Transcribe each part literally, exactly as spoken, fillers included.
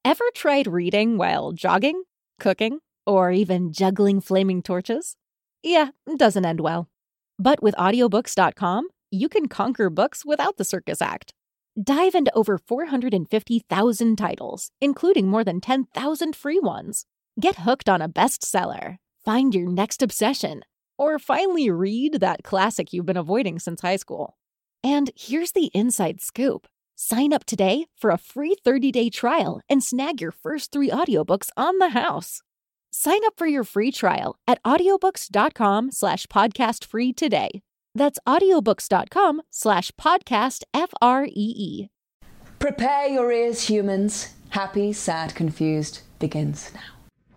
Ever tried reading while jogging, cooking, or even juggling flaming torches? Yeah, it doesn't end well. But with audiobooks dot com, you can conquer books without the circus act. Dive into over four hundred fifty thousand titles, including more than ten thousand free ones. Get hooked on a bestseller, find your next obsession, or finally read that classic you've been avoiding since high school. And here's the inside scoop. Sign up today for a free thirty-day trial and snag your first three audiobooks on the house. Sign up for your free trial at audiobooks dot com slash podcast free today. That's audiobooks dot com slash podcast F R E E. Prepare your ears, humans. Happy, Sad, Confused begins now.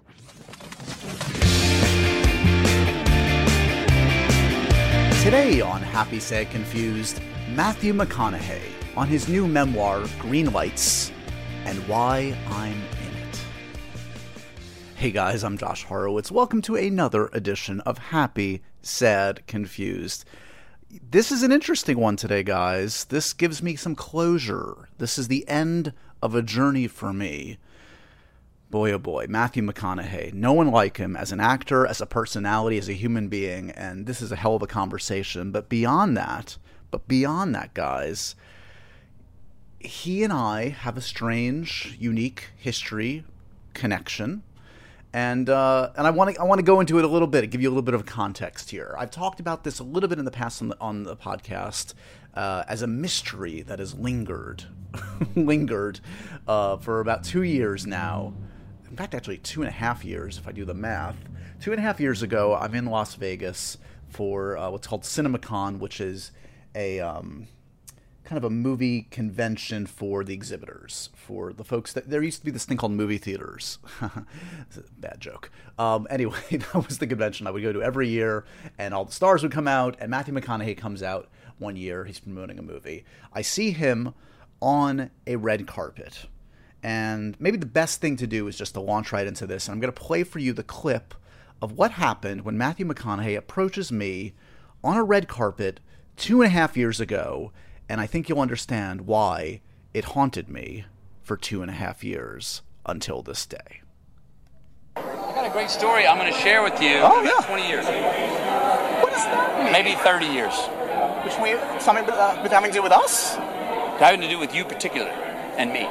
Today on Happy, Sad, Confused, Matthew McConaughey on his new memoir, Green Lights, and Why I'm in It. Hey guys, I'm Josh Horowitz. Welcome to another edition of Happy, Sad, Confused. This is an interesting one today, guys. This gives me some closure. This is the end of a journey for me. Boy, oh boy, Matthew McConaughey. No one like him as an actor, as a personality, as a human being, and this is a hell of a conversation. But beyond that, but beyond that, guys, he and I have a strange, unique history connection. And uh, and I want to I want to go into it a little bit, give you a little bit of context here. I've talked about this a little bit in the past on the, on the podcast uh, as a mystery that has lingered, lingered uh, for about two years now. In fact, actually two and a half years if I do the math. Two and a half years ago, I'm in Las Vegas for uh, what's called CinemaCon, which is a um, kind of a movie convention for the exhibitors, for the folks that there used to be this thing called movie theaters. It's a bad joke. Um, anyway, that was the convention I would go to every year, and all the stars would come out, and Matthew McConaughey comes out one year. He's promoting a movie. I see him on a red carpet, and maybe the best thing to do is just to launch right into this, and I'm going to play for you the clip of what happened when Matthew McConaughey approaches me on a red carpet two and a half years ago. And I think you'll understand why it haunted me for two and a half years until this day. I got a great story I'm going to share with you. Oh, yeah. twenty years. What does that mean? Maybe thirty years. Which we, something with, uh, with having to do with us? Having to do with you particular and me.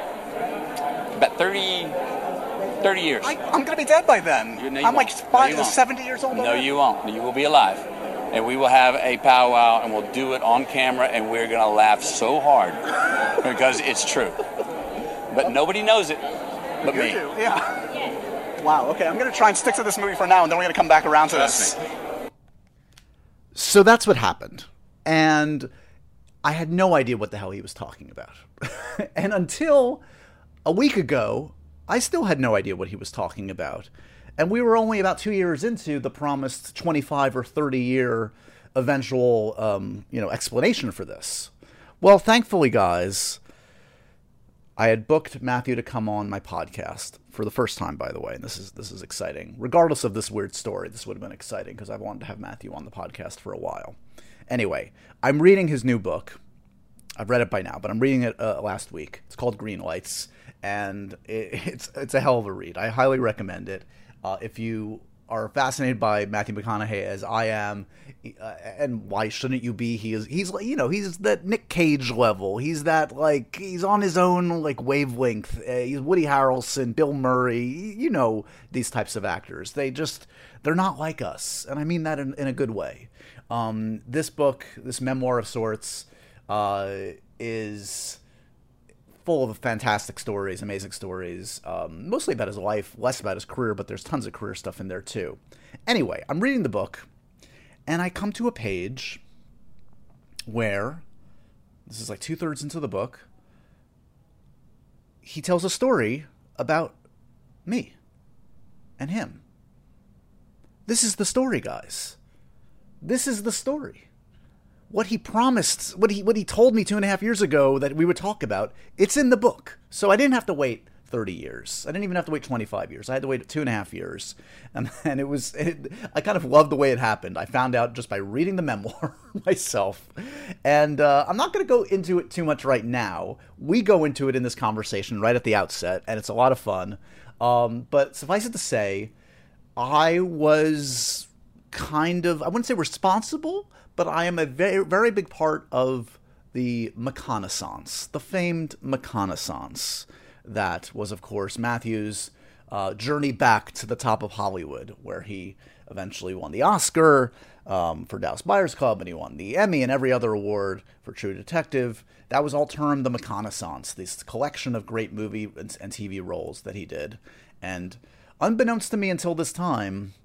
About thirty, thirty years. I, I'm going to be dead by then. You, no, you I'm won't. like five, No, you won't. seventy years old. No, already. you won't. You will be alive. And we will have a powwow, and we'll do it on camera, and we're going to laugh so hard because it's true. But nobody knows it but You me. do, yeah. Wow, okay, I'm going to try and stick to this movie for now, and then we're going to come back around to Trust this. me. So that's what happened. And I had no idea what the hell he was talking about. And until a week ago, I still had no idea what he was talking about. And we were only about two years into the promised twenty-five or thirty year eventual, um, you know, explanation for this. Well, thankfully, guys, I had booked Matthew to come on my podcast for the first time, by the way. And this is this is exciting. Regardless of this weird story, this would have been exciting because I've wanted to have Matthew on the podcast for a while. Anyway, I'm reading his new book. I've read it by now, but I'm reading it uh, last week. It's called Green Lights, and it, it's it's a hell of a read. I highly recommend it. Uh, if you are fascinated by Matthew McConaughey as I am, uh, and why shouldn't you be? He is, he's like, you know, he's that Nick Cage level. He's that, like, he's on his own, like, wavelength. Uh, he's Woody Harrelson, Bill Murray, you know, these types of actors. They just, they're not like us. And I mean that in, in a good way. Um, this book, this memoir of sorts, uh, is full of fantastic stories, amazing stories, um, mostly about his life, less about his career, but there's tons of career stuff in there too. Anyway, I'm reading the book, and I come to a page where, this is like two-thirds into the book, he tells a story about me and him. This is the story, guys. This is the story. What he promised, what he what he told me two and a half years ago that we would talk about, it's in the book. So I didn't have to wait thirty years. I didn't even have to wait twenty-five years. I had to wait two and a half years. And, and it was, it, I kind of loved the way it happened. I found out just by reading the memoir myself. And uh, I'm not going to go into it too much right now. We go into it in this conversation right at the outset, and it's a lot of fun. Um, but suffice it to say, I was kind of, I wouldn't say responsible, but I am a very, very big part of the McConaissance, the famed McConaissance that was, of course, Matthew's uh, journey back to the top of Hollywood, where he eventually won the Oscar um, for Dallas Buyers Club, and he won the Emmy and every other award for True Detective. That was all termed the McConaissance, this collection of great movie and, and T V roles that he did. And unbeknownst to me until this time,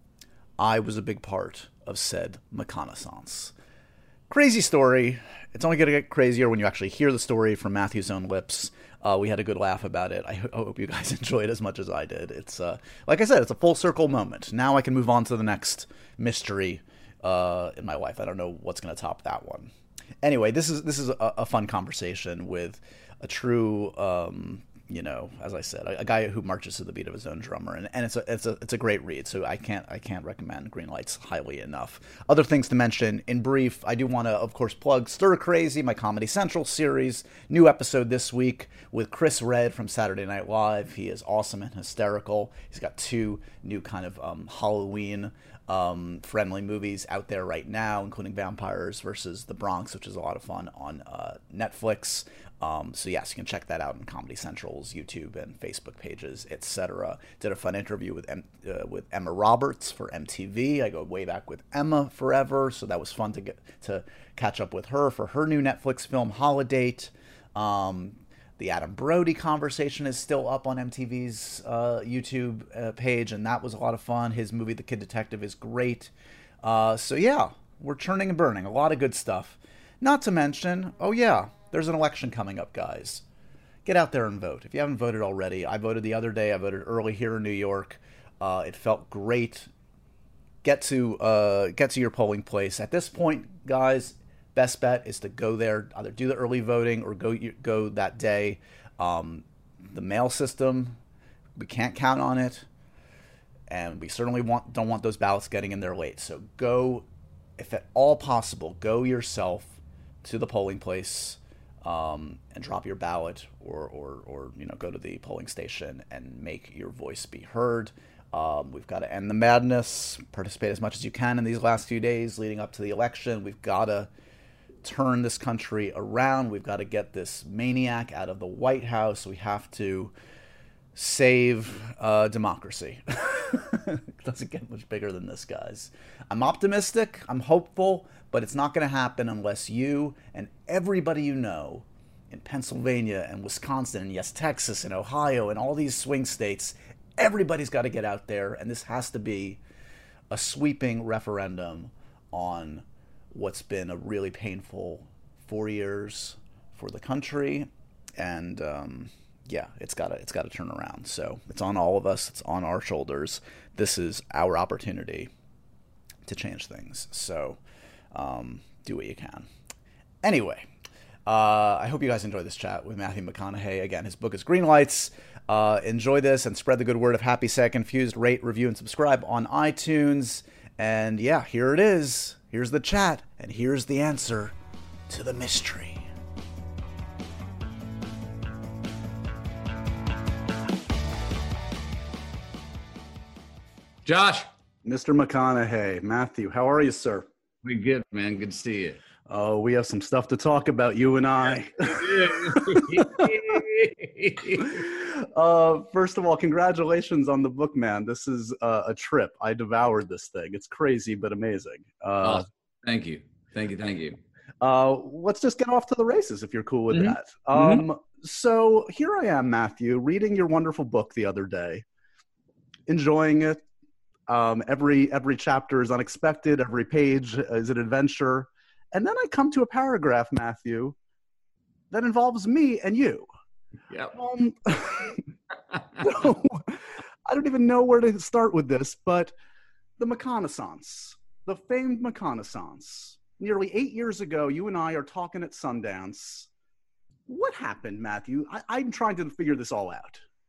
I was a big part of said McConaissance. Crazy story. It's only going to get crazier when you actually hear the story from Matthew's own lips. Uh, we had a good laugh about it. I, ho- I hope you guys enjoyed as much as I did. It's uh, like I said, it's a full circle moment. Now I can move on to the next mystery uh, in my life. I don't know what's going to top that one. Anyway, this is this is a, a fun conversation with a true, um, you know, as I said, a, a guy who marches to the beat of his own drummer, and, and it's a it's a it's a great read. So I can't I can't recommend Greenlights highly enough. Other things to mention in brief, I do want to of course plug Stir Crazy, my Comedy Central series. New episode this week with Chris Redd from Saturday Night Live. He is awesome and hysterical. He's got two new kind of um, Halloween um, friendly movies out there right now, including Vampires versus the Bronx, which is a lot of fun on uh, Netflix. Um, so yes, you can check that out on Comedy Central's YouTube and Facebook pages, et cetera. Did a fun interview with M- uh, with Emma Roberts for M T V. I go way back with Emma forever, so that was fun to get to catch up with her for her new Netflix film Holidate. Um, the Adam Brody conversation is still up on M T V's uh, YouTube uh, page, and that was a lot of fun. His movie The Kid Detective is great. Uh, so yeah, we're churning and burning, a lot of good stuff. Not to mention, oh yeah, there's an election coming up, guys. Get out there and vote. If you haven't voted already, I voted the other day. I voted early here in New York. Uh, it felt great. Get to uh, get to your polling place. At this point, guys, best bet is to go there. Either do the early voting or go go that day. Um, the mail system, we can't count on it, and we certainly want don't want those ballots getting in there late. So go, if at all possible, go yourself to the polling place. Um, and drop your ballot, or, or, or you know, go to the polling station and make your voice be heard. Um, we've got to end the madness. Participate as much as you can in these last few days leading up to the election. We've got to turn this country around. We've got to get this maniac out of the White House. We have to save uh, democracy. It doesn't get much bigger than this, guys. I'm optimistic. I'm hopeful. But it's not going to happen unless you and everybody you know in Pennsylvania and Wisconsin and, yes, Texas and Ohio and all these swing states, everybody's got to get out there. And this has to be a sweeping referendum on what's been a really painful four years for the country. And, um, yeah, it's got to it's got to turn around. So it's on all of us. It's on our shoulders. This is our opportunity to change things. So Um, do what you can. Anyway, uh, I hope you guys enjoyed this chat with Matthew McConaughey. Again, his book is Greenlights. Uh, enjoy this and spread the good word of Happy, Sad, Confused. Rate, review, and subscribe on iTunes. And yeah, here it is. Here's the chat, and here's the answer to the mystery. Josh. Mister McConaughey. Matthew, how are you, sir? We good, man. Good to see you. Oh, we have some stuff to talk about, you and I. uh, first of all, congratulations on the book, man. This is uh, a trip. I devoured this thing. It's crazy, but amazing. Uh, oh, thank you. Thank you. Thank you. Uh, let's just get off to the races, if you're cool with mm-hmm. that. Um, mm-hmm. So here I am, Matthew, reading your wonderful book the other day, enjoying it. Um, every every chapter is unexpected. Every page is an adventure. And then I come to a paragraph, Matthew, that involves me and you. Yeah. Um, so, I don't even know where to start with this, but the McConaissance, the famed McConaissance. Nearly eight years ago, you and I are talking at Sundance. What happened, Matthew? I, I'm trying to figure this all out.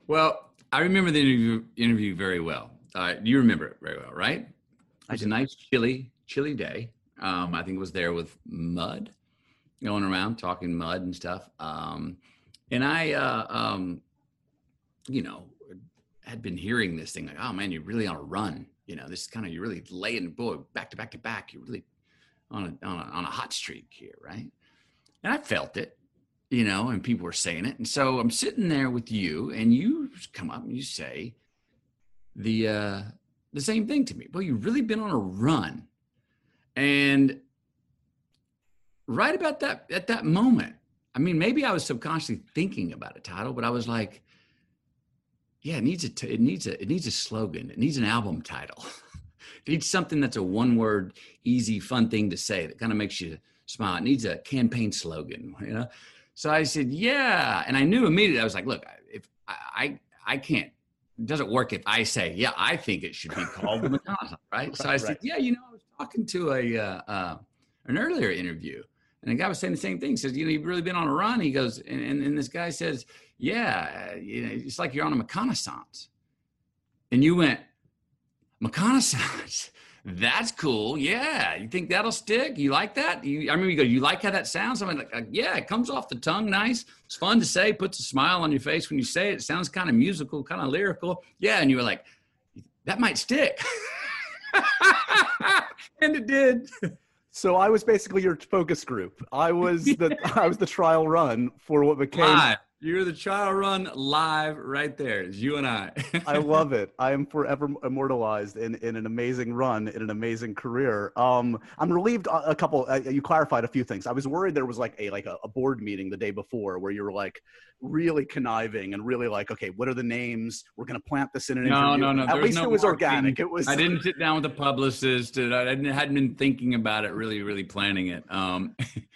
Well, I remember the interview, interview very well. Uh, you remember it very well, right? It was a nice, chilly, chilly day. Um, I think it was there with mud, going around talking mud and stuff. Um, and I, uh, um, you know, had been hearing this thing like, oh man, you're really on a run. You know, this is kind of, you're really laying, boy, back to back to back. You're really on a, on a, on a hot streak here, right? And I felt it, you know, and people were saying it. And so I'm sitting there with you and you come up and you say the, uh, the same thing to me. Well, you've really been on a run. And right about that, at that moment, I mean, maybe I was subconsciously thinking about a title, but I was like, yeah, it needs a, t- it needs a, it needs a slogan. It needs an album title. It needs something that's a one word, easy, fun thing to say that kind of makes you smile. It needs a campaign slogan, you know? So I said, yeah. And I knew immediately, I was like, look, if I, I, I can't, it doesn't work if I say, yeah, I think it should be called the McConaughey, right? So I Right. said, yeah, you know, I was talking to a, uh, uh, an earlier interview and the guy was saying the same thing. He says, you know, you've really been on a run. He goes, and, and, and this guy says, yeah, uh, you know, it's like you're on a reconnaissance. And you went, reconnaissance? That's cool. Yeah. You think that'll stick? You like that? You, I remember you go, you like how that sounds? I'm like, yeah, it comes off the tongue nice. It's fun to say, puts a smile on your face when you say it. It sounds kind of musical, kind of lyrical. Yeah. And you were like, that might stick. And it did. So I was basically your focus group. I was the I was the trial run for what became. Live. You're the trial run live right there. It's you and I. I love it. I am forever immortalized in, in an amazing run, in an amazing career. Um, I'm relieved. A, a couple. Uh, you clarified a few things. I was worried there was like a like a, a board meeting the day before where you were like really conniving and really like, okay, what are the names? We're gonna plant this in an no, interview. No, no, no. At least no it was marketing. organic. It was. I didn't sit down with the publicist. And I didn't, hadn't been thinking about it, really, really planning it. Um,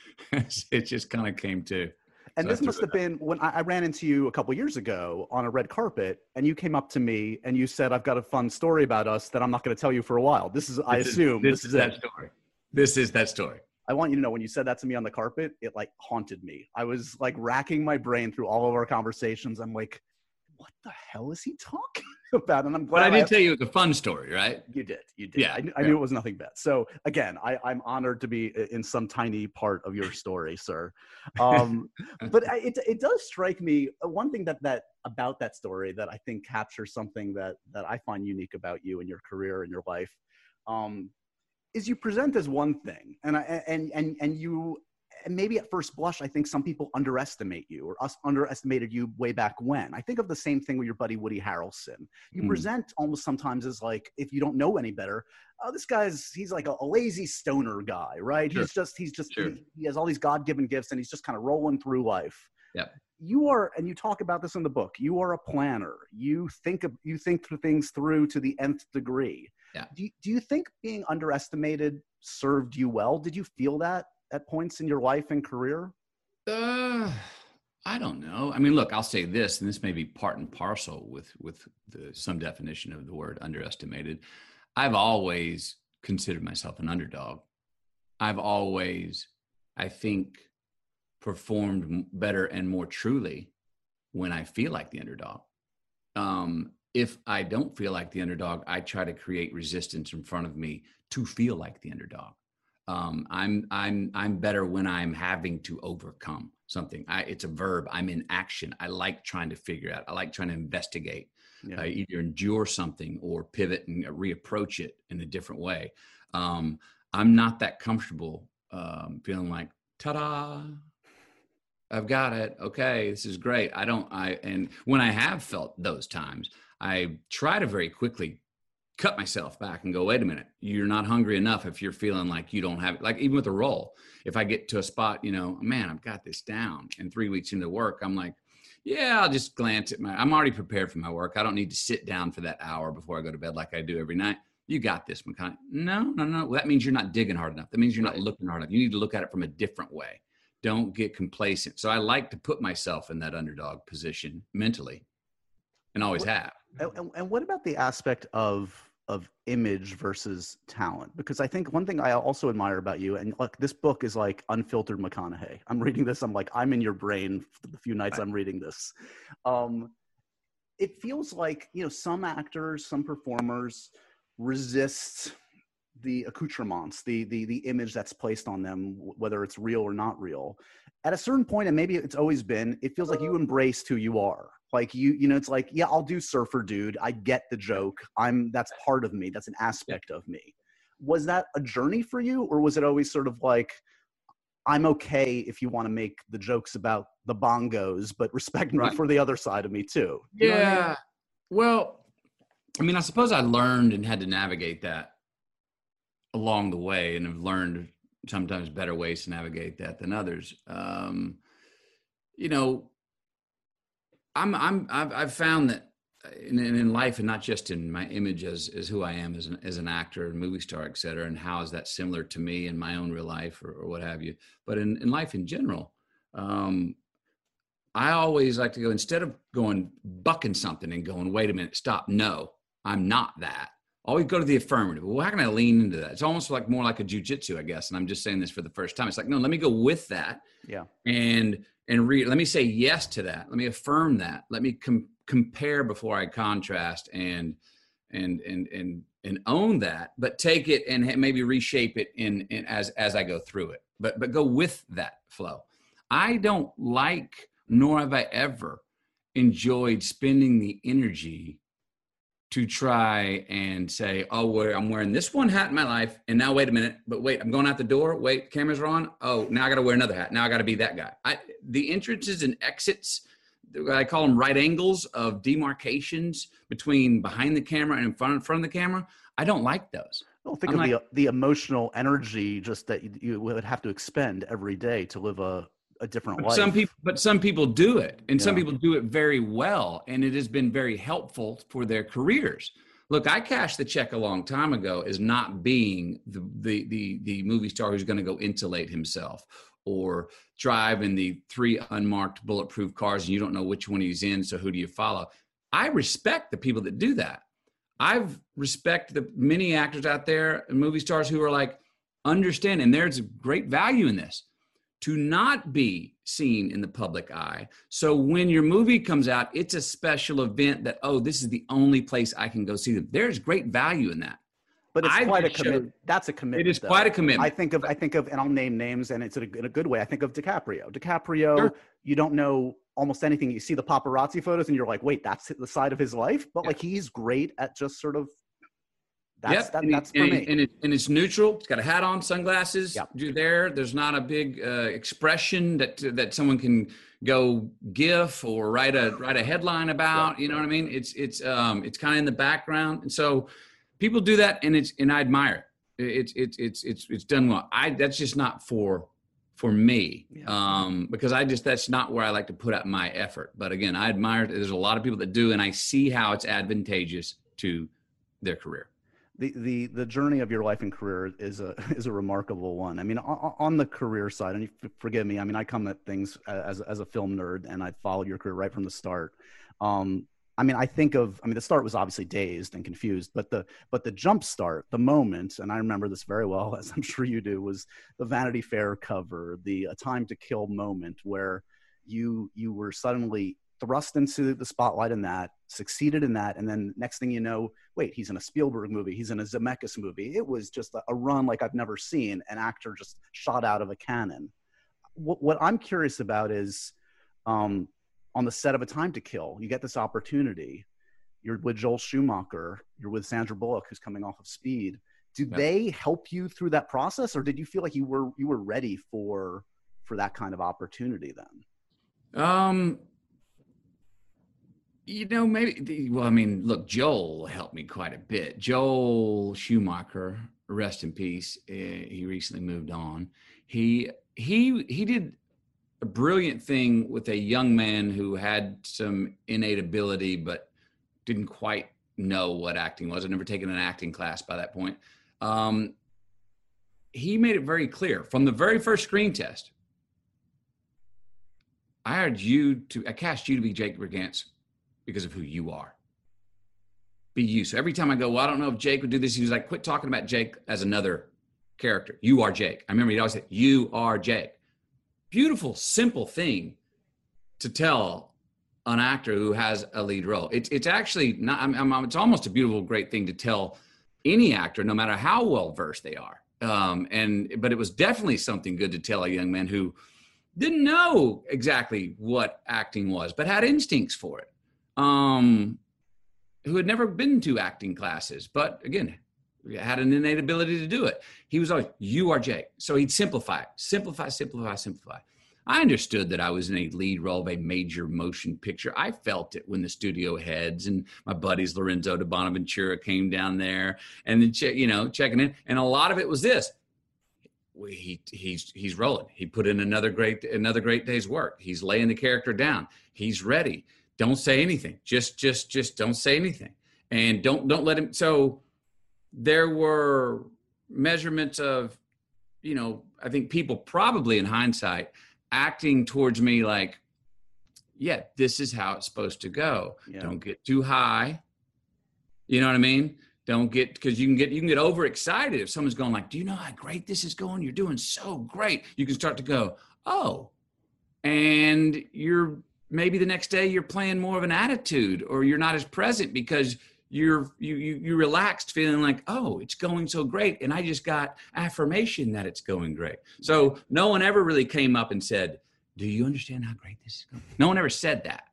it just kind of came to. And So this must have been when I, I ran into you a couple years ago on a red carpet, and you came up to me and you said, "I've got a fun story about us that I'm not going to tell you for a while." This is, I This is- assume, this, this, is is that it. story. This is that story. I want you to know when you said that to me on the carpet, it like haunted me. I was like racking my brain through all of our conversations. I'm like, what the hell is he talking about? And I'm glad. But I did I, tell you it was a fun story, right? you did. You did. Yeah, I, knew- I yeah. knew it was nothing bad. So again, I, I'm honored to be in some tiny part of your story, sir. Um, but I, it it does strike me uh, one thing that that about that story that I think captures something that that I find unique about you and your career and your life. Um, is you present as one thing, and I, and and and you, and maybe at first blush, I think some people underestimate you, or us underestimated you way back when. I think of the same thing with your buddy Woody Harrelson. You Mm. present almost sometimes as like, if you don't know any better, oh, this guy's he's like a, a lazy stoner guy, right? Sure. He's just he's just Sure. he, he has all these God-given gifts, and he's just kind of rolling through life. Yep. You are, and you talk about this in the book. You are a planner. You think of you think through things through to the nth degree. Yeah. Do you, do you think being underestimated served you well? Did you feel that at points in your life and career? Uh, I don't know. I mean, look, I'll say this, and this may be part and parcel with with the, some definition of the word underestimated. I've always considered myself an underdog. I've always, I think, performed m- better and more truly when I feel like the underdog. Um, if I don't feel like the underdog, I try to create resistance in front of me to feel like the underdog. Um, I'm I'm I'm better when I'm having to overcome something. I, it's a verb. I'm in action. I like trying to figure out. I like trying to investigate. Yeah. Uh, either endure something or pivot and reapproach it in a different way. Um, I'm not that comfortable um, feeling like, ta-da, I've got it. Okay, this is great. I don't, I, and when I have felt those times, I try to very quickly cut myself back and go, wait a minute, you're not hungry enough if you're feeling like you don't have it. Like even with a role, if I get to a spot, you know, man, I've got this down, and three weeks into work, I'm like, yeah, I'll just glance at my, I'm already prepared for my work. I don't need to sit down for that hour before I go to bed like I do every night. You got this, McConaughey. No, no, no. Well, that means you're not digging hard enough. That means you're not looking hard enough. You need to look at it from a different way. Don't get complacent. So I like to put myself in that underdog position mentally, and always have. And, and- and what about the aspect of of image versus talent? Because I think one thing I also admire about you, and look, this book is like unfiltered McConaughey. I'm reading this. I'm like, I'm in your brain for the few nights I'm reading this. Um, it feels like, you know, some actors, some performers resist the accoutrements, the the the image that's placed on them, whether it's real or not real. At a certain point, and maybe it's always been, it feels like you embraced who you are. Like you, you know, it's like, yeah, I'll do surfer dude. I get the joke. I'm that's part of me. That's an aspect of me. Was that a journey for you, or was it always sort of like, I'm okay if you want to make the jokes about the bongos, but respect me Right. for the other side of me too? You know what I Yeah. mean? Well, I mean, I suppose I learned and had to navigate that along the way, and have learned sometimes better ways to navigate that than others. Um, you know, I'm, I'm, I've, I've found that in, in life, and not just in my image as, as who I am as an, as an actor and movie star, et cetera, and how is that similar to me in my own real life or, or what have you. But in, in life in general, um, I always like to go, instead of going bucking something and going, wait a minute, stop. No, I'm not that. Always go to the affirmative. Well, how can I lean into that? It's almost like more like a jujitsu, I guess. And I'm just saying this for the first time. It's like, no, let me go with that. Yeah. And, and re- let me say yes to that. Let me affirm that. Let me com- compare before I contrast, and, and, and, and, and own that, but take it and ha- maybe reshape it in, in as, as I go through it, but, but go with that flow. I don't like, nor have I ever enjoyed spending the energy to try and say, oh, well, I'm wearing this one hat in my life, and now wait a minute, but wait, I'm going out the door. Wait, cameras are on. Oh, now I got to wear another hat. Now I got to be that guy. I, the entrances and exits, I call them right angles of demarcations between behind the camera and in front, in front of the camera. I don't like those. Well, think I'm of like, the the emotional energy just that you, you would have to expend every day to live a, a different life. Some people, but some people do it, and Yeah. some people do it very well, and it has been very helpful for their careers. Look, I cashed the check a long time ago as not being the the the, the movie star who's going to go insulate himself or drive in the three unmarked bulletproof cars, and you don't know which one he's in, so who do you follow? I respect the people that do that. I've respect the many actors out there and movie stars who are like, understand, and there's great value in this, to not be seen in the public eye. So when your movie comes out, it's a special event that, oh, this is the only place I can go see them. There's great value in that. But it's I quite a just showed- commitment. That's a commitment. It is though. quite a commitment. I think of, I think of, and I'll name names, and it's in a, in a good way. I think of DiCaprio. DiCaprio, Sure. you don't know almost anything. You see the paparazzi photos, and you're like, wait, that's the side of his life. But Yeah. like, he's great at just sort of. That's Yep. that, and, that's it, for and, me. it, and, it, and it's neutral. It's got a hat on, sunglasses. Yep. You're there. There's not a big uh, expression that that someone can go gif or write a write a headline about. You know what I mean? It's it's um it's kind of in the background, and so people do that, and it's and I admire it. It's it's it's it's it's done well. I that's just not for for me, Yeah. um, because I just that's not where I like to put out my effort. But again, I admire. There's a lot of people that do, and I see how it's advantageous to their career. The, the the journey of your life and career is a is a remarkable one. I mean, on, on the career side, and you f- forgive me, I mean, I come at things as as a film nerd, and I followed your career right from the start. Um, I mean, I think of, I mean, the start was obviously Dazed and Confused, but the but the jump start, the moment, and I remember this very well, as I'm sure you do, was the Vanity Fair cover, the A Time to Kill moment, where you you were suddenly thrust into the spotlight in that, succeeded in that, and then next thing you know, wait, he's in a Spielberg movie, he's in a Zemeckis movie. It was just a, a run like I've never seen, an actor just shot out of a cannon. What, what I'm curious about is, um, on the set of A Time to Kill, you get this opportunity. You're with Joel Schumacher, you're with Sandra Bullock, who's coming off of Speed. Do Yep. they help you through that process, or did you feel like you were you were ready for for that kind of opportunity then? Um, you know, maybe, well, I mean, look, Joel helped me quite a bit. Joel Schumacher, rest in peace. Uh, he recently moved on. He, he, he did a brilliant thing with a young man who had some innate ability, but didn't quite know what acting was. I'd never taken an acting class by that point. Um, he made it very clear from the very first screen test. I hired you to, I cast you to be Jake Brigance because of who you are. Be you. So every time I go, well, I don't know if Jake would do this. He was like, quit talking about Jake as another character. You are Jake. I remember he'd always say, you are Jake. Beautiful, simple thing to tell an actor who has a lead role. It's it's actually not. I'm, I'm, it's almost a beautiful, great thing to tell any actor, no matter how well versed they are. Um, and but it was definitely something good to tell a young man who didn't know exactly what acting was, but had instincts for it. Um, who had never been to acting classes, but again, had an innate ability to do it. He was always, "You are Jake." So he'd simplify, simplify, simplify, simplify. I understood that I was in a lead role of a major motion picture. I felt it when the studio heads and my buddies Lorenzo de Bonaventura came down there and then, che- you know, checking in. And a lot of it was this: he he's he's rolling. He put in another great another great day's work. He's laying the character down. He's ready. Don't say anything. Just just just don't say anything, and don't don't let him. So there were measurements of, you know, I think people probably in hindsight acting towards me like, yeah, this is how it's supposed to go. Yeah. Don't get too high. You know what I mean? Don't get, because you can get you can get overexcited if someone's going like, do you know how great this is going? You're doing so great. You can start to go, oh, and you're maybe the next day you're playing more of an attitude, or you're not as present because you're you you you relaxed, feeling like, oh, it's going so great, and I just got affirmation that it's going great. So no one ever really came up and said, do you understand how great this is going? No one ever said that.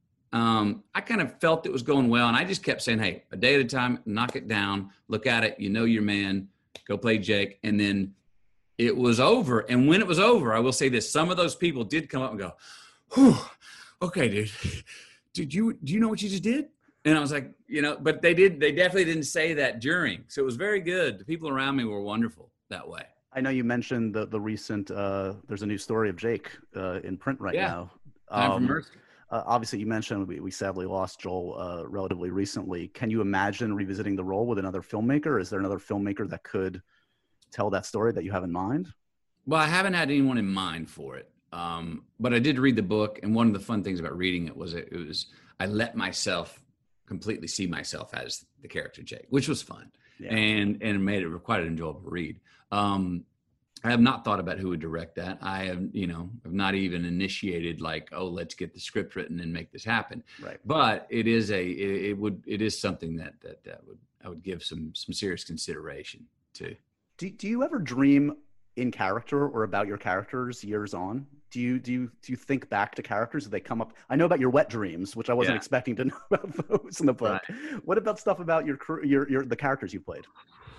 Um, I kind of felt it was going well, and I just kept saying, hey, a day at a time, knock it down, look at it, you know your man, go play Jake. And then it was over. And when it was over, I will say this, some of those people did come up and go, whew, okay, dude, did you do you know what you just did? And I was like, you know, but they did, they definitely didn't say that during. So it was very good. The people around me were wonderful that way. I know you mentioned the, the recent, uh, there's a new story of Jake uh, in print right yeah. now. Time um, for Mercy. Uh, obviously, you mentioned we, we sadly lost Joel uh, relatively recently. Can you imagine revisiting the role with another filmmaker? Is there another filmmaker that could tell that story that you have in mind? Well, I haven't had anyone in mind for it. Um, but I did read the book. And one of the fun things about reading it was it, it was, I let myself completely see myself as the character Jake, which was fun. Yeah. And, and it made it quite an enjoyable read. Um, I have not thought about who would direct that. I have, you know, have not even initiated like, oh, let's get the script written and make this happen. Right. But it is a, it, it would, it is something that, that, that would, I would give some, some serious consideration to. Do, do you ever dream in character or about your characters years on? Do you, do you, do you think back to characters? Do they come up? I know about your wet dreams, which I wasn't yeah. expecting to know about those in the book. Right. What about stuff about your, your, your, the characters you played?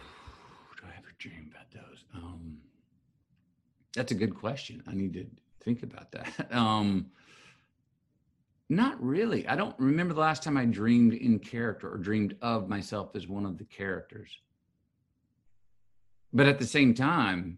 Do I ever dream about those? Um, That's a good question. I need to think about that. Um, not really. I don't remember the last time I dreamed in character or dreamed of myself as one of the characters. But at the same time,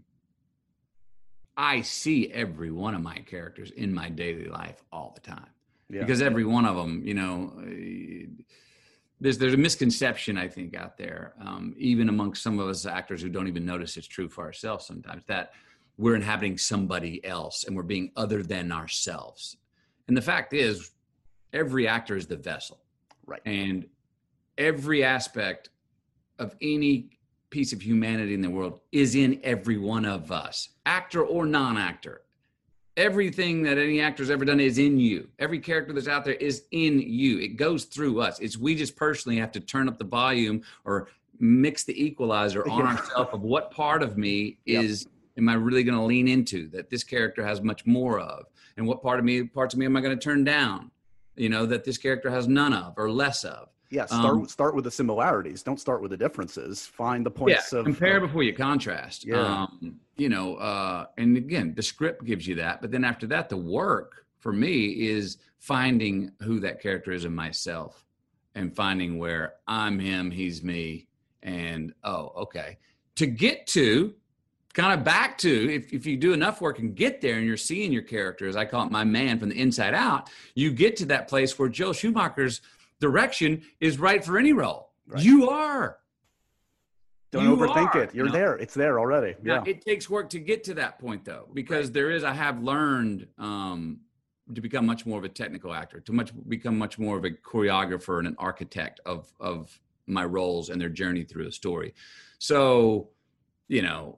I see every one of my characters in my daily life all the time. Yeah. Because every one of them, you know, there's there's a misconception, I think, out there, um, even amongst some of us actors who don't even notice it's true for ourselves sometimes, that we're inhabiting somebody else and we're being other than ourselves. And the fact is, every actor is the vessel. Right. And every aspect of any piece of humanity in the world is in every one of us, actor or non-actor. Everything that any actor's ever done is in you. Every character that's out there is in you. It goes through us. It's we just personally have to turn up the volume or mix the equalizer on ourselves of what part of me is, yep. am I really going to lean into that this character has much more of? And what part of me, parts of me am I going to turn down? You know, that this character has none of or less of. Yeah, start um, start with the similarities. Don't start with the differences. Find the points yeah, of compare uh, before you contrast. Yeah. Um, you know, uh, and again, the script gives you that. But then after that, the work for me is finding who that character is in myself and finding where I'm him, he's me. And, oh, okay. To get to, kind of back to, if, if you do enough work and get there and you're seeing your character, as I call it, my man from the inside out, you get to that place where Joel Schumacher's direction is right for any role. Right. You are. Don't you overthink are. it. You're no. there. It's there already. Now, yeah. It takes work to get to that point, though, because right. there is, I have learned um, to become much more of a technical actor, to much become much more of a choreographer and an architect of, of my roles and their journey through a story. So, you know,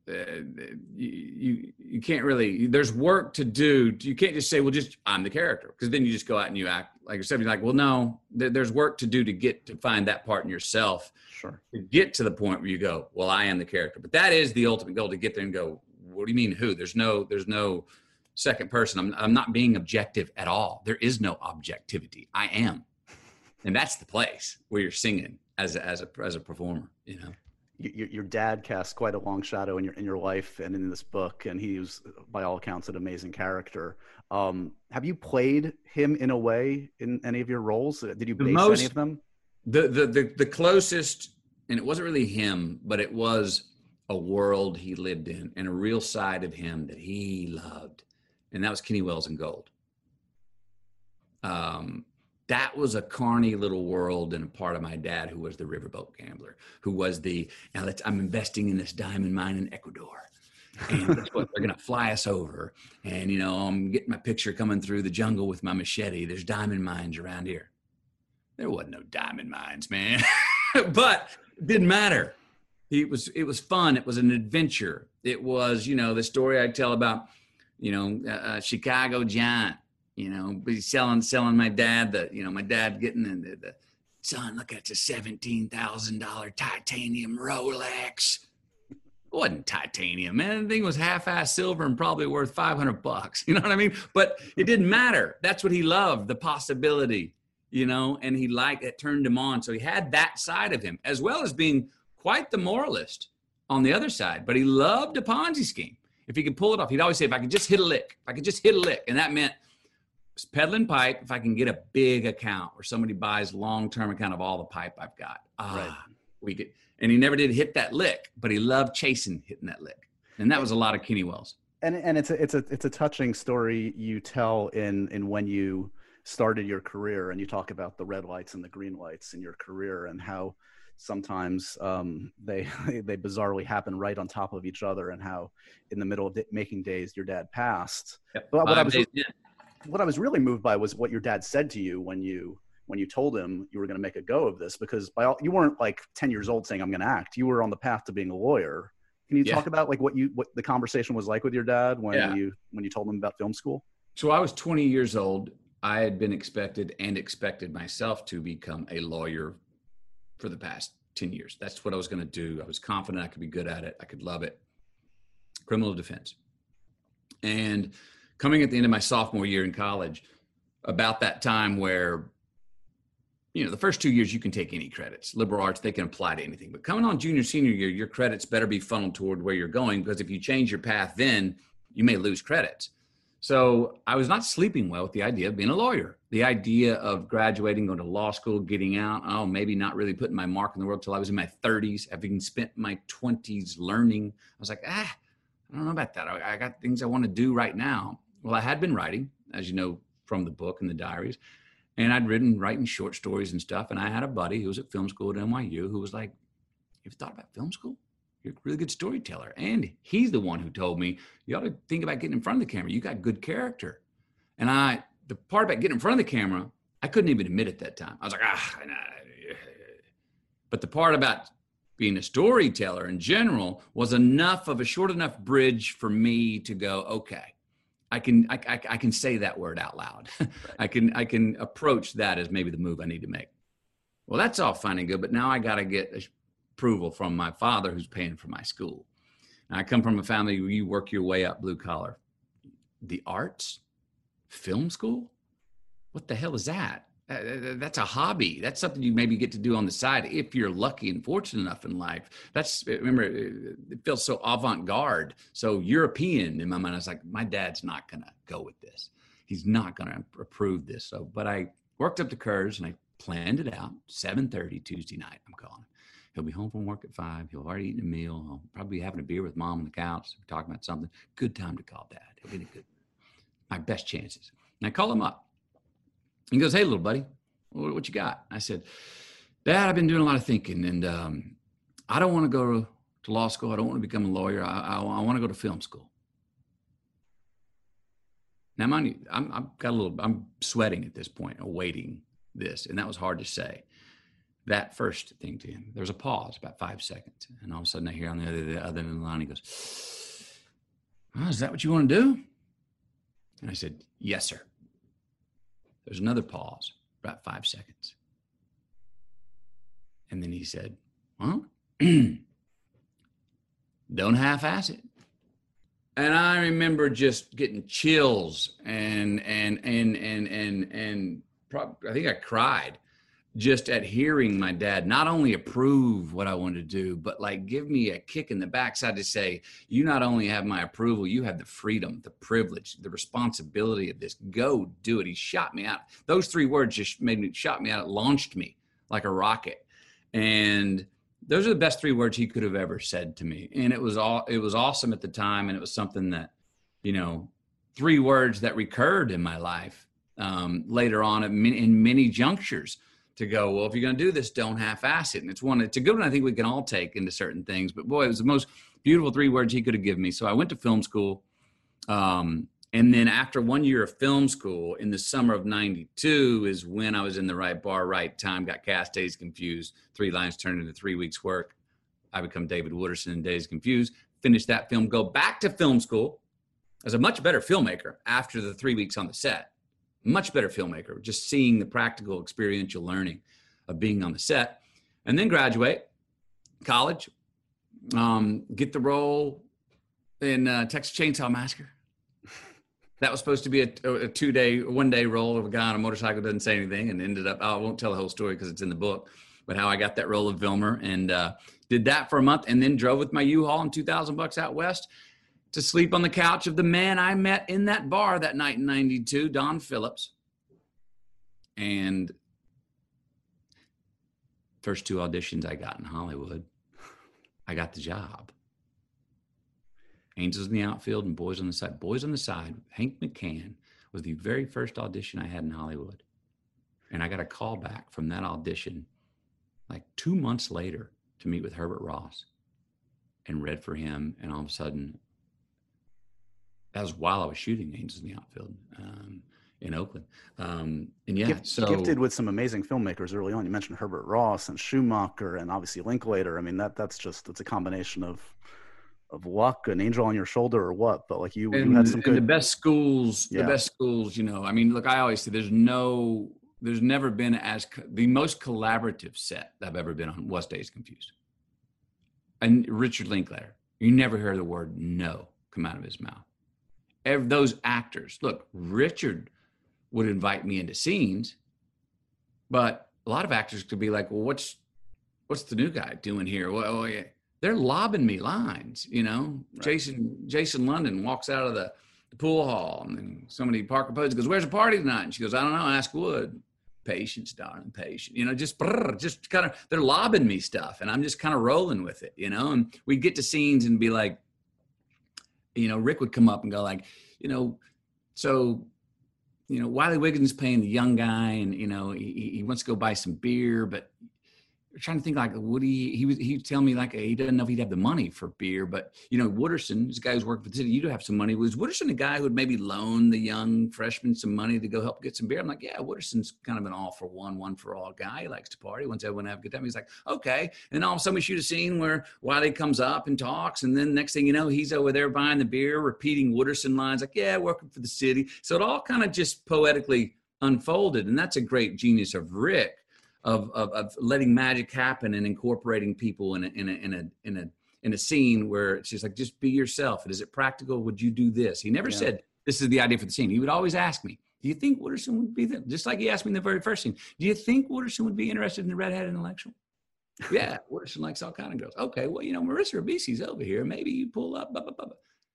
uh, you, you you can't really. There's work to do. You can't just say, "Well, just I'm the character," because then you just go out and you act like yourself. You're like, "Well, no, there, there's work to do to get to find that part in yourself." Sure. To get to the point where you go, "Well, I am the character." But that is the ultimate goal, to get there and go, "What do you mean who?" There's no there's no second person. I'm I'm not being objective at all. There is no objectivity. I am, and that's the place where you're singing as a, as a as a performer. You know. Your, your dad cast quite a long shadow in your in your life and in this book, and he was, by all accounts, an amazing character. Um, have you played him in a way in any of your roles? Did you base most, any of them? The, the the the closest, and it wasn't really him, but it was a world he lived in and a real side of him that he loved, and that was Kenny Wells in Gold. Um. That was a carny little world and a part of my dad, who was the riverboat gambler, who was the, now let's, I'm investing in this diamond mine in Ecuador. And that's what they're going to fly us over. And, you know, I'm getting my picture coming through the jungle with my machete. There's diamond mines around here. There wasn't no diamond mines, man. But it didn't matter. It was, it was fun. It was an adventure. It was, you know, the story I tell about, you know, uh, Chicago Giant. You know, but he's selling, selling my dad the, you know, my dad getting the, the son, look at the seventeen thousand dollars titanium Rolex. It wasn't titanium, man. The thing was half-ass silver and probably worth five hundred bucks. You know what I mean? But it didn't matter. That's what he loved, the possibility, you know, and he liked it, turned him on. So he had that side of him, as well as being quite the moralist on the other side. But he loved a Ponzi scheme. If he could pull it off, he'd always say, if I could just hit a lick, if I could just hit a lick. And that meant peddling pipe, if I can get a big account where somebody buys long-term account of all the pipe I've got. Ah, right. we could, and he never did hit that lick, but he loved chasing hitting that lick. And that was a lot of Kenny Wells. And and it's a it's a it's a touching story you tell in in when you started your career, and you talk about the red lights and the green lights in your career, and how sometimes um, they they bizarrely happen right on top of each other, and how in the middle of making days your dad passed. Yep. But what I was days, yeah. what I was really moved by was what your dad said to you when you when you told him you were going to make a go of this, because by all, you weren't like ten years old saying I'm going to act. You were on the path to being a lawyer. Can you yeah. talk about like what you what the conversation was like with your dad when yeah. you when you told him about film school? So I was twenty years old. I had been expected and expected myself to become a lawyer for the past ten years. That's what I was going to do. I was confident I could be good at it. I could love it. Criminal defense. And coming at the end of my sophomore year in college, about that time where, you know, the first two years you can take any credits. Liberal arts, they can apply to anything. But coming on junior, senior year, your credits better be funneled toward where you're going, because if you change your path then, you may lose credits. So I was not sleeping well with the idea of being a lawyer. The idea of graduating, going to law school, getting out, oh, maybe not really putting my mark in the world till I was in my thirties, having spent my twenties learning. I was like, ah, I don't know about that. I, I got things I want to do right now. Well, I had been writing, as you know, from the book and the diaries, and I'd written, writing short stories and stuff. And I had a buddy who was at film school at N Y U who was like, you ever thought about film school? You're a really good storyteller. And he's the one who told me, you ought to think about getting in front of the camera. You got good character. And I, the part about getting in front of the camera, I couldn't even admit at that time. I was like, ah, nah. But the part about being a storyteller in general was enough of a short enough bridge for me to go, okay, I can I, I, I can say that word out loud. Right. I can I can approach that as maybe the move I need to make. Well, that's all fine and good, but now I got to get approval from my father, who's paying for my school. And I come from a family where you work your way up blue collar. The arts, film school, what the hell is that? Uh, that's a hobby. That's something you maybe get to do on the side if you're lucky and fortunate enough in life. That's, remember, it feels so avant-garde, so European in my mind. I was like, my dad's not going to go with this. He's not going to approve this. So, but I worked up the courage and I planned it out. seven thirty Tuesday night, I'm calling. He'll be home from work at five. He'll already eaten a meal. He'll probably be having a beer with mom on the couch, talking about something. Good time to call dad. He'll be in a good, my best chances. And I call him up. He goes, hey, little buddy, what, what you got? I said, Dad, I've been doing a lot of thinking, and um, I don't want to go to law school. I don't want to become a lawyer. I, I, I want to go to film school. Now, mind you, I'm, I've got a little, I'm sweating at this point, awaiting this, and that was hard to say. that first thing to him. There was a pause, about five seconds. And all of a sudden I hear on the other, the other end of the line, he goes, oh, is that what you want to do? And I said, yes, sir. There's another pause, about five seconds. And then he said, well, don't half-ass it. And I remember just getting chills and, and, and, and, and, and probably, I think I cried just at hearing my dad not only approve what I wanted to do, but like give me a kick in the backside to say, you not only have my approval, you have the freedom, the privilege, the responsibility of this. Go do it. He shot me out. Those three words just made me, shot me out. It launched me like a rocket. And those are the best three words he could have ever said to me. And it was all, it was awesome at the time. And it was something that, you know, three words that recurred in my life um, later on in many, in many junctures. To go, well, if you're going to do this, don't half-ass it. And it's one, it's a good one I think we can all take into certain things. But boy, it was the most beautiful three words he could have given me. So I went to film school. Um, and then after one year of film school in the summer of ninety-two is when I was in the right bar, right time, got cast Dazed Confused. Three lines turned into three weeks work. I become David Wooderson in Dazed Confused, finished that film, go back to film school as a much better filmmaker after the three weeks on the set. Much better filmmaker, just seeing the practical experiential learning of being on the set, and then graduate college, um, get the role in uh, Texas Chainsaw Massacre. That was supposed to be a, a two day, one day role of a guy on a motorcycle, doesn't say anything, and ended up, I won't tell the whole story because it's in the book, but how I got that role of Vilmer and uh, did that for a month, and then drove with my U-Haul in two thousand bucks out west to sleep on the couch of the man I met in that bar that night in ninety-two, Don Phillips. And first two auditions I got in Hollywood, I got the job. Angels in the Outfield and Boys on the Side. Boys on the Side, Hank McCann was the very first audition I had in Hollywood. And I got a call back from that audition like two months later to meet with Herbert Ross and read for him. And all of a sudden, that was while I was shooting Angels in the Outfield um, in Oakland. Um, and yeah, Gift, so gifted with some amazing filmmakers early on. You mentioned Herbert Ross and Schumacher and obviously Linklater. I mean, that that's just, it's a combination of, of luck, an angel on your shoulder or what, but like you, and, you had some good. And the best schools, yeah. the best schools, you know, I mean, look, I always say there's no, there's never been as, the most collaborative set I've ever been on was Dazed Confused. And Richard Linklater, you never hear the word no come out of his mouth. Every, those actors, look, Richard would invite me into scenes, but a lot of actors could be like, well, what's, what's the new guy doing here? Well, oh, yeah. They're lobbing me lines, you know. Right. Jason Jason London walks out of the, the pool hall, and then somebody Parker Posey goes, "Where's the party tonight?" And she goes, "I don't know. Ask Wood." Patience, darling, patience. You know, just brrr, just kind of they're lobbing me stuff, and I'm just kind of rolling with it, you know. And we get to scenes and be like, you know, Rick would come up and go like, you know, so, you know, Wiley Wiggins paying the young guy, and you know, he, he wants to go buy some beer, but. Trying to think like would he he was he'd tell me like he doesn't know if he'd have the money for beer, but you know Wooderson, this guy who's working for the city, you do have some money. Was Wooderson the guy who would maybe loan the young freshman some money to go help get some beer? I'm like, yeah, Wooderson's kind of an all for one, one for all guy. He likes to party, wants everyone to have a good time. He's like, okay. And all of a sudden we shoot a scene where Wiley comes up and talks, and then next thing you know, he's over there buying the beer, repeating Wooderson lines like, yeah, working for the city. So it all kind of just poetically unfolded, and that's a great genius of Rick. Of, of of letting magic happen and incorporating people in a in a in a in a in a scene where it's just like, just be yourself. And is it practical? Would you do this? He never yeah. said this is the idea for the scene. He would always ask me, do you think Wooderson would be there? Just like he asked me in the very first scene, do you think Wooderson would be interested in the redhead intellectual? Yeah, Wooderson likes all kind of girls. Okay, well, you know, Marissa Ribisi's over here. Maybe you pull up. Blah, blah, blah, blah.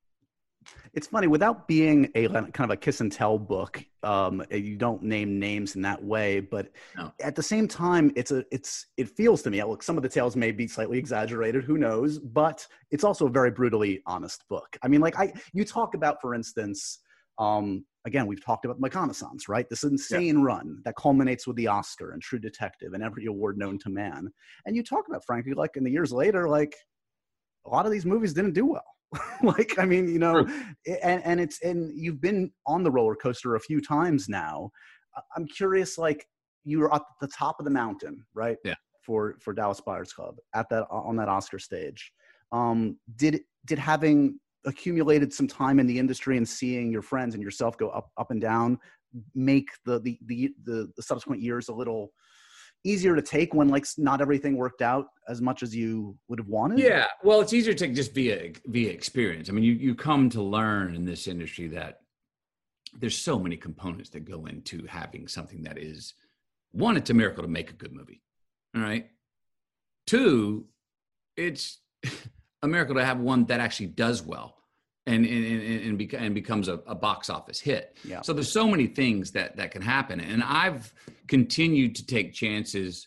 It's funny, without being a kind of a kiss and tell book, um, you don't name names in that way, but no. At the same time, it's a, it's, it feels to me, look, some of the tales may be slightly exaggerated, who knows, but it's also a very brutally honest book. I mean, like I, you talk about, for instance, um, again, we've talked about McConaissance, right? This insane yeah. run that culminates with the Oscar and True Detective and every award known to man. And you talk about, frankly, like in the years later, like a lot of these movies didn't do well. Like, I mean, you know, and, and it's, and you've been on the roller coaster a few times now. I'm curious, like you were at the top of the mountain, right? Yeah. for for Dallas Buyers Club at that on that Oscar stage. Um, did did having accumulated some time in the industry and seeing your friends and yourself go up up and down make the the the, the, the subsequent years a little easier to take when like not everything worked out as much as you would have wanted? Yeah, well, it's easier to take just via via experience. I mean, you you come to learn in this industry that there's so many components that go into having something that is, one, it's a miracle to make a good movie. All right. Two, it's a miracle to have one that actually does well and and and, and, beca- and becomes a, a box office hit. Yeah. So there's so many things that that can happen. And I've continued to take chances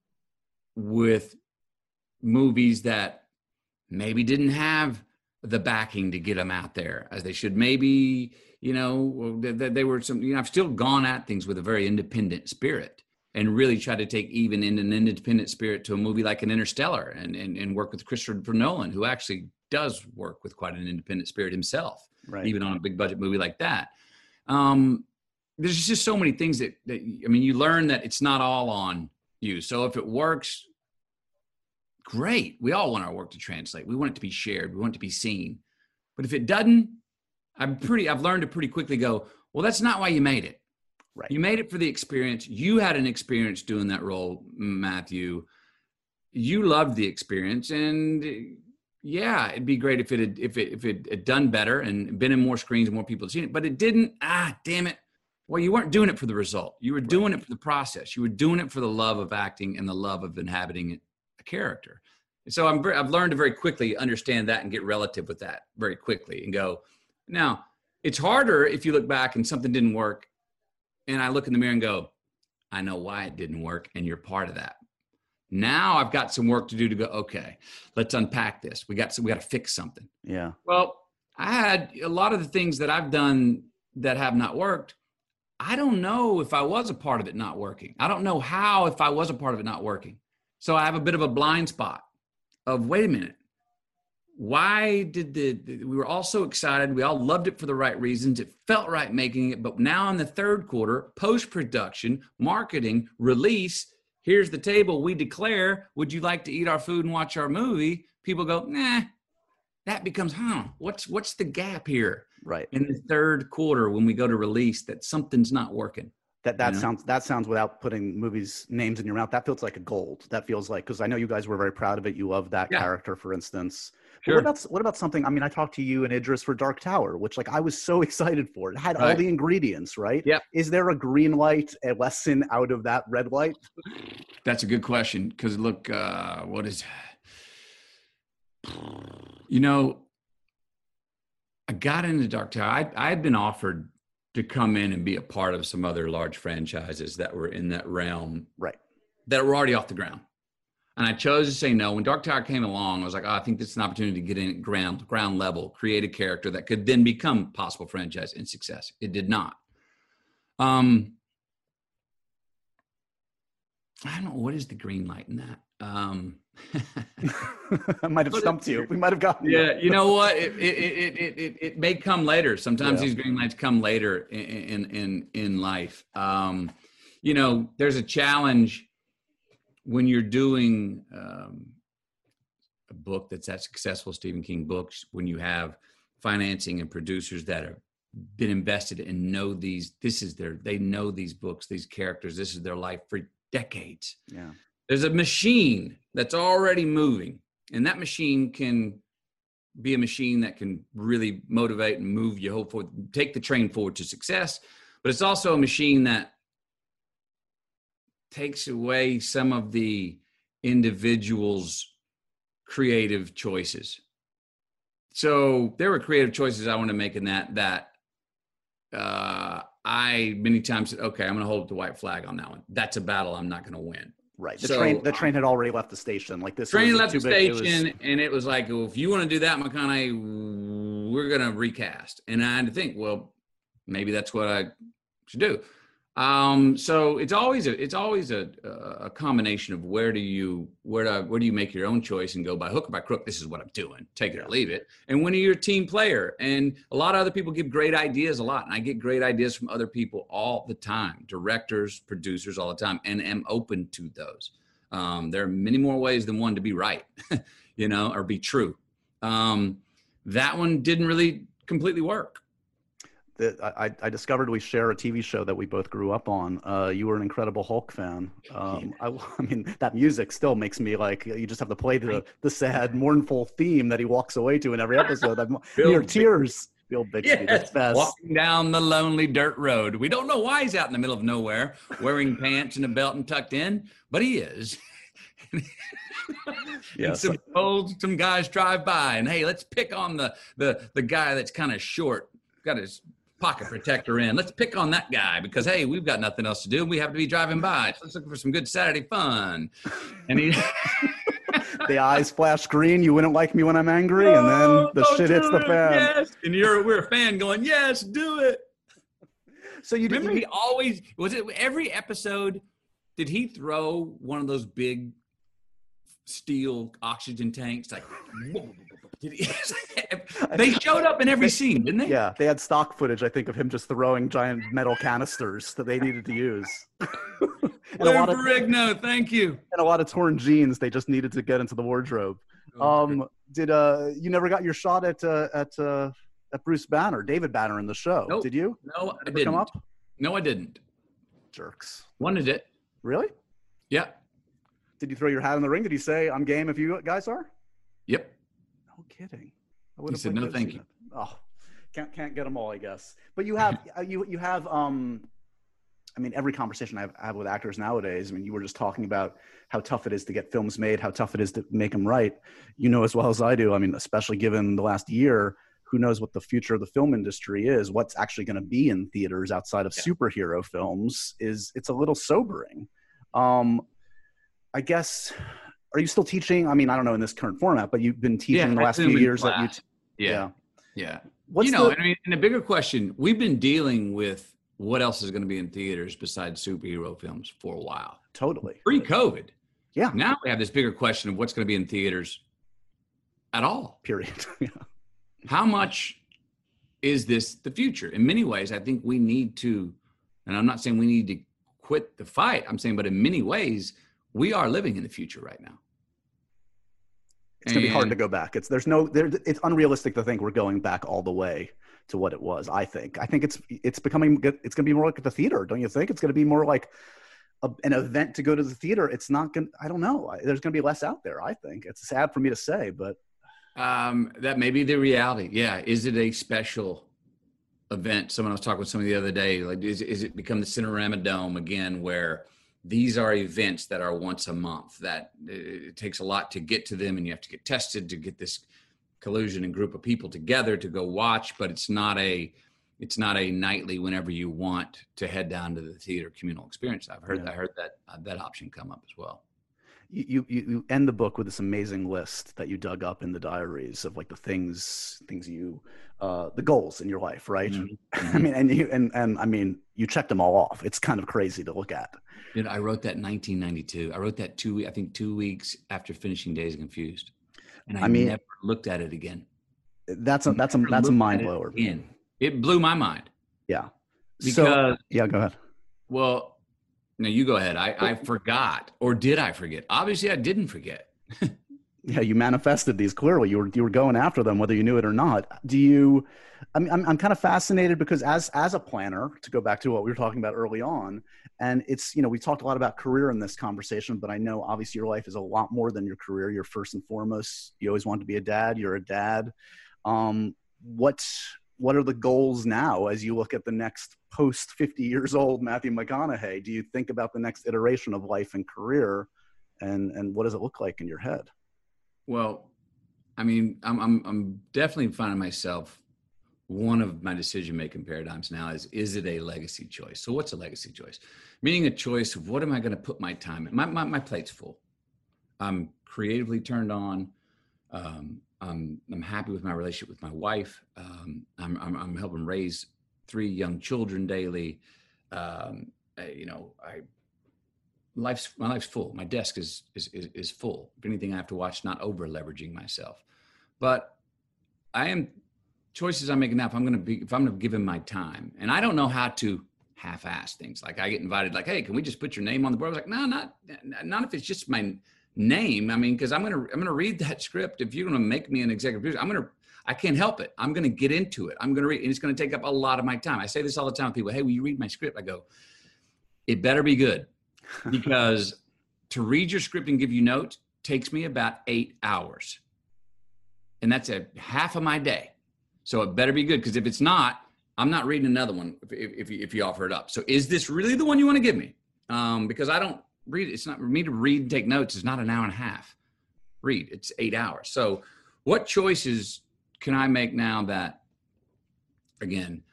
with movies that maybe didn't have the backing to get them out there as they should. Maybe, you know, they, they were some, you know, I've still gone at things with a very independent spirit and really tried to take even in an independent spirit to a movie like an Interstellar and, and, and work with Christopher Nolan, who actually does work with quite an independent spirit himself, right, even on a big budget movie like that. Um, there's just so many things that, that, I mean, you learn that it's not all on you. So if it works, great. We all want our work to translate. We want it to be shared. We want it to be seen. But if it doesn't, I'm pretty, I've learned to pretty quickly go, well, that's not why you made it. Right. You made it for the experience. You had an experience doing that role, Matthew. You loved the experience. And yeah, it'd be great if it had, if it, if it had done better and been in more screens and more people had seen it, but it didn't. Ah, damn it. Well, you weren't doing it for the result. You were doing it for the process. You were doing it for the love of acting and the love of inhabiting a character. And so I'm, I've learned to very quickly understand that and get relative with that very quickly and go, now it's harder if you look back and something didn't work. And I look in the mirror and go, I know why it didn't work. And you're part of that. Now I've got some work to do to go, okay, let's unpack this. We got some, we got to fix something. Yeah. Well, I had a lot of the things that I've done that have not worked. I don't know if I was a part of it not working. I don't know how, if I was a part of it not working. So I have a bit of a blind spot of, wait a minute. Why did the, the, we were all so excited. We all loved it for the right reasons. It felt right making it. But now in the third quarter, post-production, marketing, release, here's the table. We declare, would you like to eat our food and watch our movie? People go, nah, that becomes, huh, what's, what's the gap here? Right. In the third quarter, when we go to release, that something's not working. That that you know? sounds that sounds without putting movies names in your mouth. That feels like a gold. That feels like, because I know you guys were very proud of it. You love that Yeah. character, for instance. Sure. What about what about something? I mean, I talked to you and Idris for Dark Tower, which like I was so excited for. It had all Right. the ingredients, right? Yep. Is there a green light, a lesson out of that red light? That's a good question. Because look, uh, what is, you know, I got into Dark Tower. I I had been offered to come in and be a part of some other large franchises that were in that realm, Right. that were already off the ground. And I chose to say no. When Dark Tower came along, I was like, oh, I think this is an opportunity to get in at ground, ground level, create a character that could then become possible franchise and success. It did not. Um, I don't know. What is the green light in that? Um, I might have stumped you. We might have gotten yeah, you know what? It it it it it, it may come later. Sometimes Yeah. these green lights come later in in in, in life. Um, you know, there's a challenge when you're doing um, a book that's that successful, Stephen King books, when you have financing and producers that have been invested and know these. This is their. They know these books, these characters. This is their life for decades. Yeah. There's a machine that's already moving, and that machine can be a machine that can really motivate and move you hope forward, take the train forward to success. But it's also a machine that takes away some of the individual's creative choices. So there were creative choices I want to make in that, that uh, I many times said, okay, I'm going to hold up the white flag on that one. That's a battle I'm not going to win. Right. The So, train the train um, had already left the station. Like this Train was left the too big. It was- station, and it was like, well, if you want to do that, McConaughey, we're going to recast. And I had to think, well, maybe that's what I should do. Um, so it's always a it's always a a combination of where do you where do where do you make your own choice and go by hook or by crook, this is what I'm doing, take it or leave it. And when you're a team player, and a lot of other people give great ideas a lot, and I get great ideas from other people all the time, directors, producers all the time, and am open to those. Um, there are many more ways than one to be right, you know, or be true. Um, that one didn't really completely work. That I, I discovered we share a T V show that we both grew up on. Uh, you were an Incredible Hulk fan. Um, I, I mean, that music still makes me like, you just have to play the the sad, mournful theme that he walks away to in every episode. I'm near tears. Bill Bixby, yes. that's best. Walking down the lonely dirt road. We don't know why he's out in the middle of nowhere wearing pants and a belt and tucked in, but he is. Yeah, and some old, some guys drive by and, hey, let's pick on the the the guy that's kind of short, got his pocket protector in. Let's pick on that guy because, hey, we've got nothing else to do. We have to be driving by. So let's look for some good Saturday fun. And he... the eyes flash green. You wouldn't like me when I'm angry. And then the shit hits the fan. Yes. And you're, we're a fan going, yes, do it. So you remember did, he always, was it every episode, did he throw one of those big steel oxygen tanks? Like, did he, they showed up in every scene, didn't they? Yeah, they had stock footage, I think, of him just throwing giant metal canisters that they needed to use. and, a lot of, Ferrigno, thank you. And a lot of torn jeans they just needed to get into the wardrobe. Oh, um, did uh, you never got your shot at uh, at uh, at Bruce Banner, David Banner in the show? Nope. Did you? No, I Ever didn't. Come up? No, I didn't. Jerks. Wanted it. Really? Yeah. Did you throw your hat in the ring? Did you say, I'm game if you guys are? Yep. No kidding. I He said, no, thank you. That. Oh, can't can't get them all, I guess. But you have you you have um, I mean, every conversation I have, I have with actors nowadays. I mean, you were just talking about how tough it is to get films made, how tough it is to make them right. You know as well as I do. I mean, especially given the last year, who knows what the future of the film industry is? What's actually going to be in theaters outside of yeah. superhero films? Is it's a little sobering. Um, I guess. Are you still teaching? I mean, I don't know in this current format, but you've been teaching yeah, the last few years that you. T- yeah, yeah. yeah. What's you know, the- I mean, in a bigger question, we've been dealing with what else is going to be in theaters besides superhero films for a while. Totally. Pre-COVID. Yeah. Now we have this bigger question of what's going to be in theaters at all. Period. yeah. How much is this the future? In many ways, I think we need to, and I'm not saying we need to quit the fight. I'm saying, but in many ways, we are living in the future right now. It's going to be hard to go back. It's there's no there. It's unrealistic to think we're going back all the way to what it was. I think. I think it's it's becoming. It's going to be more like the theater, don't you think? It's going to be more like a, an event to go to the theater. It's not going. I don't know. There's going to be less out there. I think it's sad for me to say, but um, that may be the reality. Yeah. Is it a special event? Someone I was talking with somebody the other day. Like, is is it become the Cinerama Dome again, where these are events that are once a month, that it takes a lot to get to them and you have to get tested to get this collusion and group of people together to go watch, but it's not a, it's not a nightly whenever you want to head down to the theater communal experience. I've heard, yeah. I heard that, uh, that option come up as well. You, you, you end the book with this amazing list that you dug up in the diaries of like the things, things you, uh, the goals in your life, right? Mm-hmm. I mean, and you, and, and I mean, you checked them all off. It's kind of crazy to look at. You know, I wrote that in nineteen ninety-two. I wrote that two, I think two weeks after finishing Dazed and Confused. And I, I mean, never looked at it again. That's a, that's a, that's a mind blower. It, it blew my mind. Yeah. Because, so, yeah, go ahead. Well, no, you go ahead. I, I forgot, or did I forget? Obviously I didn't forget. Yeah. You manifested these clearly. You were, you were going after them, whether you knew it or not. Do you, I mean, I'm, I'm kind of fascinated because as, as a planner, to go back to what we were talking about early on, and it's, you know, we talked a lot about career in this conversation, but I know obviously your life is a lot more than your career. You're first and foremost, you always want to be a dad. You're a dad. Um, what, what are the goals now as you look at the next post fifty years old Matthew McConaughey? Do you think about the next iteration of life and career, and, and what does it look like in your head? Well, I mean, I'm, I'm, I'm definitely finding myself, one of my decision-making paradigms now is, is it a legacy choice? So what's a legacy choice? Meaning a choice of what am I going to put my time in? My, my, my plate's full. I'm creatively turned on. Um, I'm, I'm happy with my relationship with my wife. Um, I'm, I'm, I'm helping raise three young children daily. Um, I, you know, I, life's, my life's full. My desk is, is, is, is full. If anything, I have to watch not over leveraging myself, but I am choices I'm making now. If I'm going to be, if I'm going to give him my time, and I don't know how to half-ass things. Like I get invited, like, hey, can we just put your name on the board? I was like, no, not, not if it's just my name. I mean, cause I'm going to, I'm going to read that script. If you're going to make me an executive producer, I'm going to, I can't help it. I'm going to get into it. I'm going to read, and it's going to take up a lot of my time. I say this all the time to people. Hey, will you read my script? I go, it better be good, because to read your script and give you notes takes me about eight hours. And that's a half of my day. So it better be good. Cause if it's not, I'm not reading another one if, if, you, if you offer it up. So is this really the one you want to give me? Um, because I don't read it. It's not for me to read and take notes. It's not an hour and a half read. It's eight hours. So what choices can I make now that, again,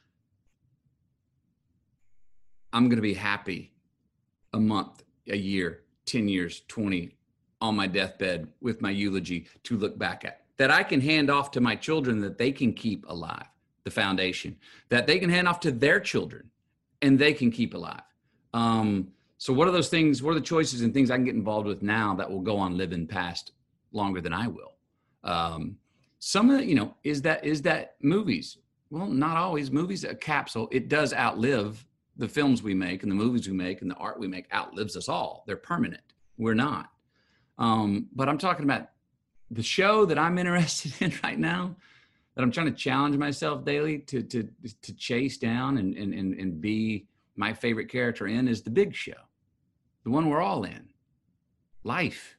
I'm going to be happy a month, a year, ten years, twenty on my deathbed with my eulogy to look back at, that I can hand off to my children, that they can keep alive, the foundation, that they can hand off to their children and they can keep alive. Um, so what are those things, what are the choices and things I can get involved with now that will go on living past longer than I will? Um, some of the, you know, is that, is that movies? Well, not always. Movies, a capsule, it does outlive the films we make, and the movies we make and the art we make outlives us all. They're permanent. We're not. Um, but I'm talking about the show that I'm interested in right now, that I'm trying to challenge myself daily to, to, to chase down and, and, and, and be my favorite character in, is The Big Show. The one we're all in. Life.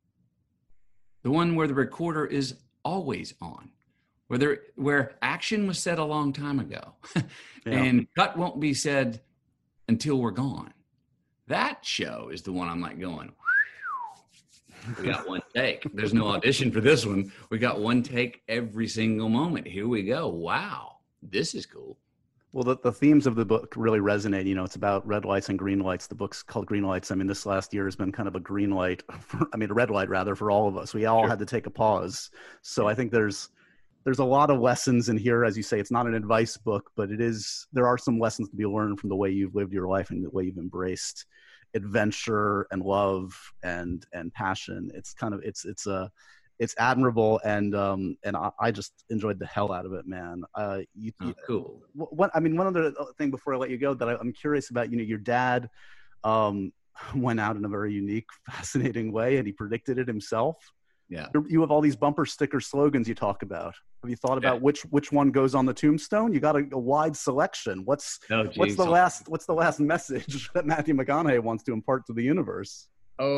The one where the recorder is always on. Where there, where action was said a long time ago. Yeah. And cut won't be said until we're gone. That show is the one I'm like going, we got one take. There's no audition for this one. We got one take every single moment. Here we go. Wow, this is cool. Well, the, the themes of the book really resonate. You know, it's about red lights and green lights. The book's called Green Lights. I mean, this last year has been kind of a green light, for, I mean, a red light rather, for all of us. We all sure. had to take a pause. So I think there's there's a lot of lessons in here. As you say, it's not an advice book, but it is, there are some lessons to be learned from the way you've lived your life and the way you've embraced adventure and love and and passion. It's kind of, it's it's a it's admirable, and um and I, I just enjoyed the hell out of it, man. Uh you, oh, cool. What I mean, one other thing before I let you go that I, I'm curious about, you know, your dad um went out in a very unique, fascinating way, and he predicted it himself. Yeah. You have all these bumper sticker slogans you talk about. Have you thought about yeah. which which one goes on the tombstone? You got a, a wide selection. What's oh, what's the last what's the last message that Matthew McConaughey wants to impart to the universe?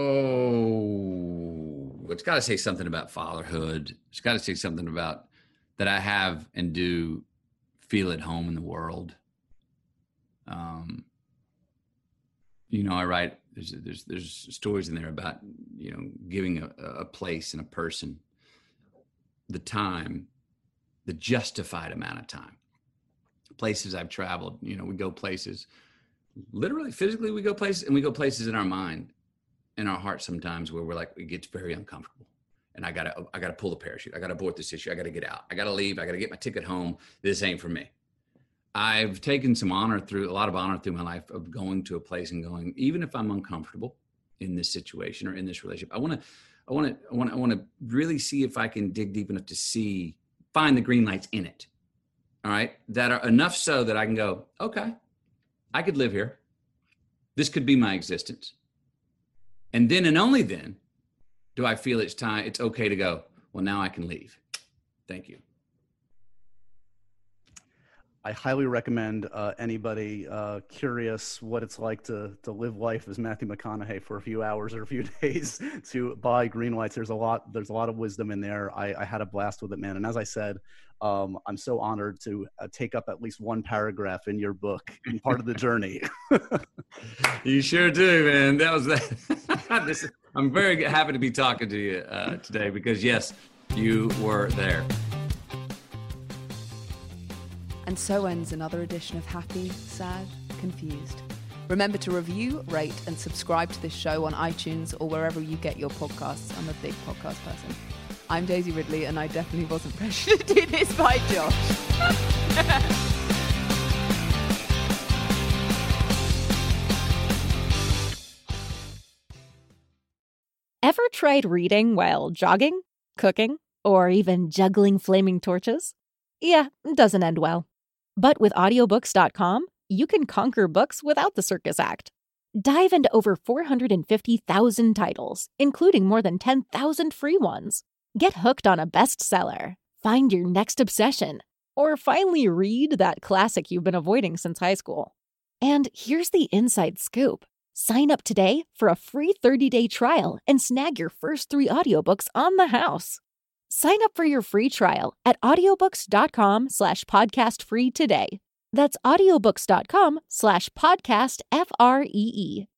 Oh, it's got to say something about fatherhood. It's got to say something about that I have and do feel at home in the world. Um, you know, I write. There's, there's there's stories in there about, you know, giving a, a place and a person the time, the justified amount of time. Places I've traveled, you know, we go places, literally, physically we go places, and we go places in our mind, in our heart sometimes, where we're like, it gets very uncomfortable. And I gotta, I gotta pull the parachute. I gotta abort this issue. I gotta get out. I gotta leave. I gotta get my ticket home. This ain't for me. I've taken some honor through, a lot of honor through my life of going to a place and going, even if I'm uncomfortable in this situation or in this relationship, I want to, I want to, I want to, I want to really see if I can dig deep enough to see, find the green lights in it. All right. That are enough so that I can go, okay, I could live here. This could be my existence. And then, and only then do I feel it's time, it's okay to go, well, now I can leave. Thank you. I highly recommend uh, anybody uh, curious what it's like to to live life as Matthew McConaughey for a few hours or a few days to buy Green Lights. There's a lot. There's a lot of wisdom in there. I, I had a blast with it, man. And as I said, um, I'm so honored to uh, take up at least one paragraph in your book and part of the journey. You sure do, man. That was that. this, I'm very happy to be talking to you uh, today, because yes, you were there. And so ends another edition of Happy, Sad, Confused. Remember to review, rate, and subscribe to this show on iTunes or wherever you get your podcasts. I'm a big podcast person. I'm Daisy Ridley, and I definitely wasn't pressured to do this by Josh. Ever tried reading while jogging, cooking, or even juggling flaming torches? Yeah, it doesn't end well. But with audiobooks dot com, you can conquer books without the circus act. Dive into over four hundred fifty thousand titles, including more than ten thousand free ones. Get hooked on a bestseller, find your next obsession, or finally read that classic you've been avoiding since high school. And here's the inside scoop. Sign up today for a free thirty-day trial and snag your first three audiobooks on the house. Sign up for your free trial at audiobooks.com slash podcast free today. That's audiobooks.com slash podcast F R E E.